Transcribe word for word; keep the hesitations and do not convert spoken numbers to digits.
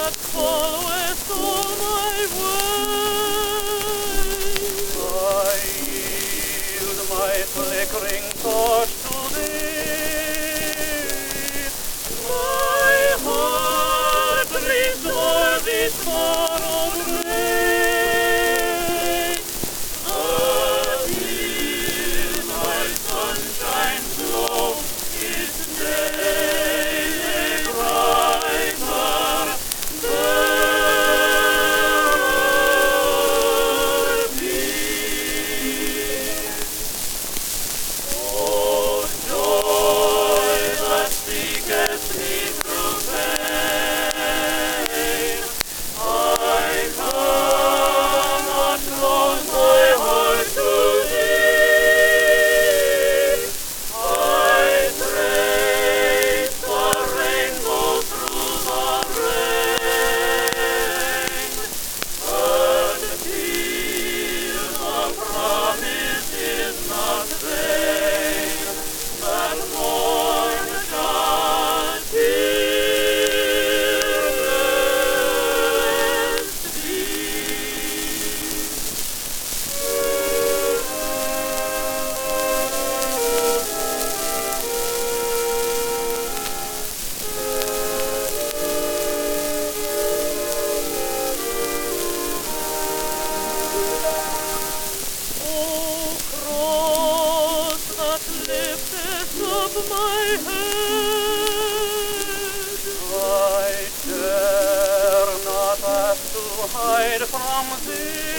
that followeth all my ways. I yield my flickering torch to thee. My heart grieves o'er this far-off rain. Until my sunshine's glow is daily brighter, bearer peace. Oh, joy that seeketh me through pain, I cannot close my heart to thee. I trace the rainbow through the rain, but still the promise is not vain, that morn shall tearless be. O cross that lifteth up my head, I dare not ask to hide from thee.